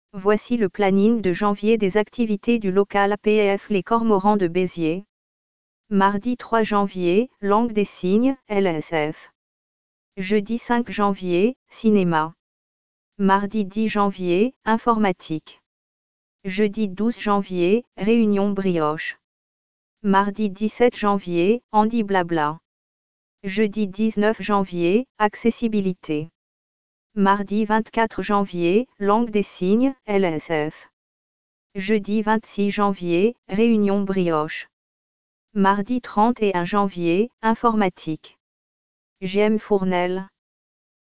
Voici le planning de janvier des activités du local APF Les Cormorans de Béziers. Mardi 3 janvier, langue des signes, LSF. Jeudi 5 janvier, cinéma. Mardi 10 janvier, informatique. Jeudi 12 janvier, réunion brioche. Mardi 17 janvier, Handi Blabla. Jeudi 19 janvier, accessibilité. Mardi 24 janvier, langue des signes, LSF. Jeudi 26 janvier, réunion brioche. Mardi 31 janvier, informatique. JM Fournel.